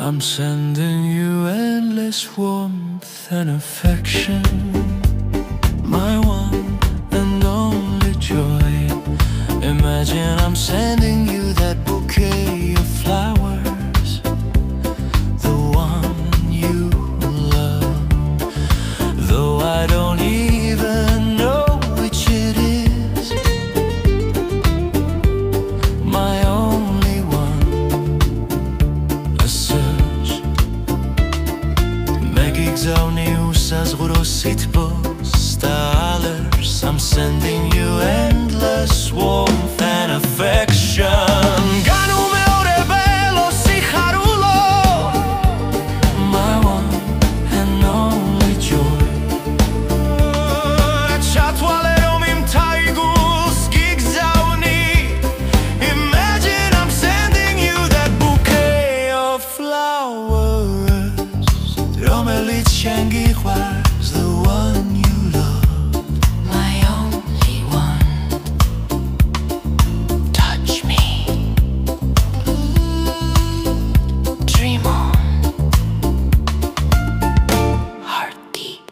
I'm sending you endless warmth and affection, my one and only joy. Imagine I'm sending you that bouquet of flowers, the one you love, though I don't even know which it is, my only one. A search Megigzavni usaz ghurosit postalers. I'm sending you endless warmth and affection. Ganu meore belo si harulo, my one and only joy. Chatwale omim taigul skigzavni. Imagine I'm sending you that bouquet of flowers. Romelit shengi was the one you love, my only one. Touch me, dream on, heartbeat.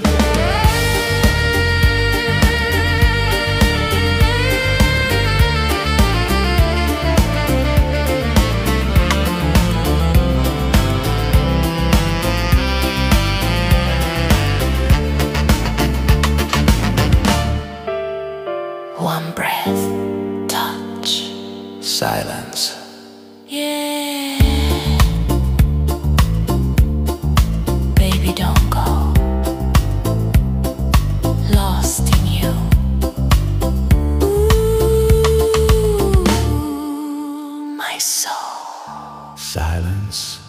One breath, touch, silence. yeah. Baby, don't go. Lost in you. Ooh, my soul. Silence.